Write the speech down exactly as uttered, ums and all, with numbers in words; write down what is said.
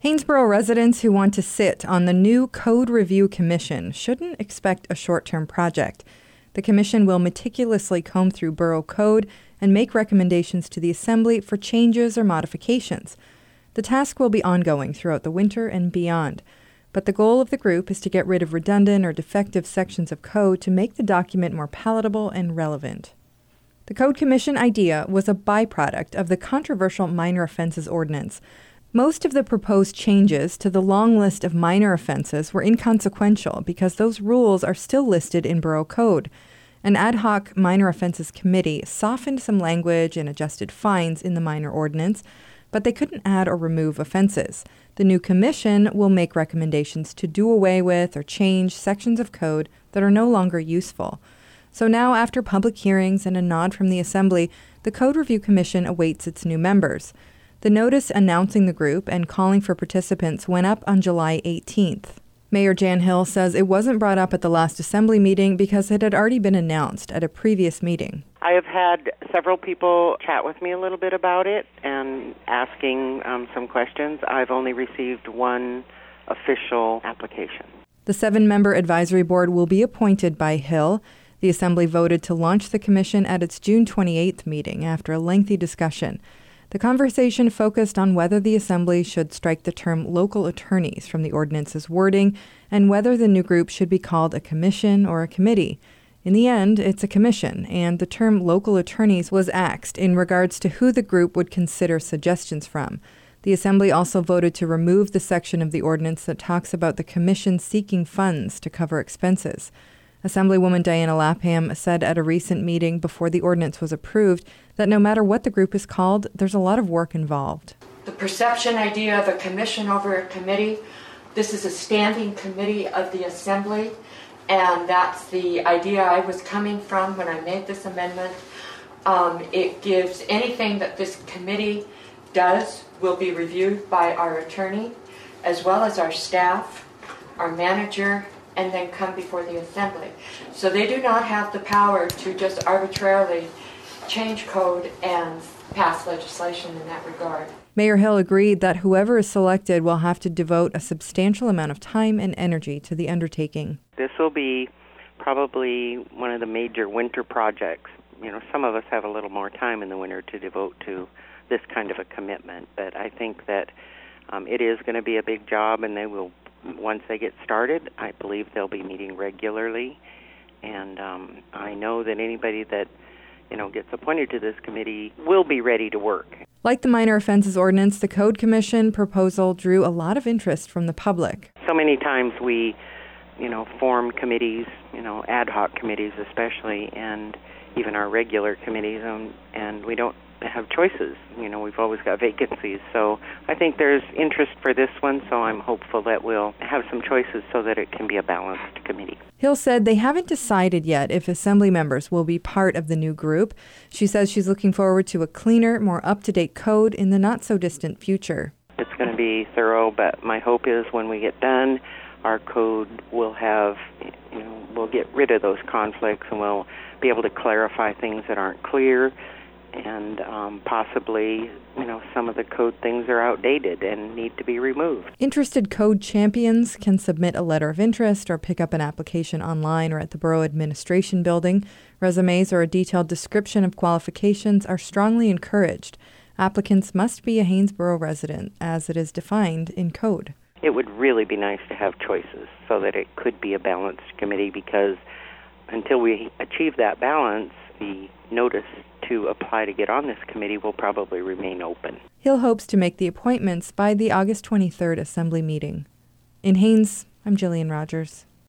Hanesboro residents who want to sit on the new Code Review Commission shouldn't expect a short-term project. The commission will meticulously comb through borough code and make recommendations to the Assembly for changes or modifications. The task will be ongoing throughout the winter and beyond, but the goal of the group is to get rid of redundant or defective sections of code to make the document more palatable and relevant. The Code Commission idea was a byproduct of the controversial Minor Offenses Ordinance. Most of the proposed changes to the long list of minor offenses were inconsequential because those rules are still listed in Borough Code. An ad hoc Minor Offenses Committee softened some language and adjusted fines in the minor ordinance, but they couldn't add or remove offenses. The new commission will make recommendations to do away with or change sections of code that are no longer useful. So now, after public hearings and a nod from the Assembly, the Code Review Commission awaits its new members. The notice announcing the group and calling for participants went up on July eighteenth. Mayor Jan Hill says it wasn't brought up at the last Assembly meeting because it had already been announced at a previous meeting. I have had several people chat with me a little bit about it and asking um, some questions. I've only received one official application. The seven-member advisory board will be appointed by Hill. The Assembly voted to launch the commission at its June twenty-eighth meeting after a lengthy discussion. The conversation focused on whether the Assembly should strike the term local attorneys from the ordinance's wording and whether the new group should be called a commission or a committee. In the end, it's a commission, and the term local attorneys was axed in regards to who the group would consider suggestions from. The Assembly also voted to remove the section of the ordinance that talks about the commission seeking funds to cover expenses. Assemblywoman Diana Lapham said at a recent meeting before the ordinance was approved that no matter what the group is called, there's a lot of work involved. The perception idea of a commission over a committee, this is a standing committee of the Assembly, and that's the idea I was coming from when I made this amendment. Um, it gives anything that this committee does will be reviewed by our attorney, as well as our staff, our manager, and then come before the Assembly. So they do not have the power to just arbitrarily change code and pass legislation in that regard. Mayor Hill agreed that whoever is selected will have to devote a substantial amount of time and energy to the undertaking. This will be probably one of the major winter projects. You know, some of us have a little more time in the winter to devote to this kind of a commitment, but I think that um, it is going to be a big job, and they will, once they get started, I believe they'll be meeting regularly, and um, I know that anybody that, you know, gets appointed to this committee will be ready to work. Like the Minor Offenses Ordinance, the Code Commission proposal drew a lot of interest from the public. So many times we, you know, form committees, you know, ad hoc committees especially, and even our regular committees, um, and we don't have choices. You know, we've always got vacancies. So I think there's interest for this one, so I'm hopeful that we'll have some choices so that it can be a balanced committee. Hill said they haven't decided yet if Assembly members will be part of the new group. She says she's looking forward to a cleaner, more up-to-date code in the not-so-distant future. It's going to be thorough, but my hope is when we get done, our code will have, you know, we'll get rid of those conflicts, and we'll be able to clarify things that aren't clear, and um, possibly, you know, some of the code things are outdated and need to be removed. Interested code champions can submit a letter of interest or pick up an application online or at the Borough Administration Building. Resumes or a detailed description of qualifications are strongly encouraged. Applicants must be a Hanesboro resident, as it is defined in code. It would really be nice to have choices so that it could be a balanced committee, because until we achieve that balance, the notice to apply to get on this committee will probably remain open. Hill hopes to make the appointments by the August twenty-third Assembly meeting. In Haines, I'm Jillian Rogers.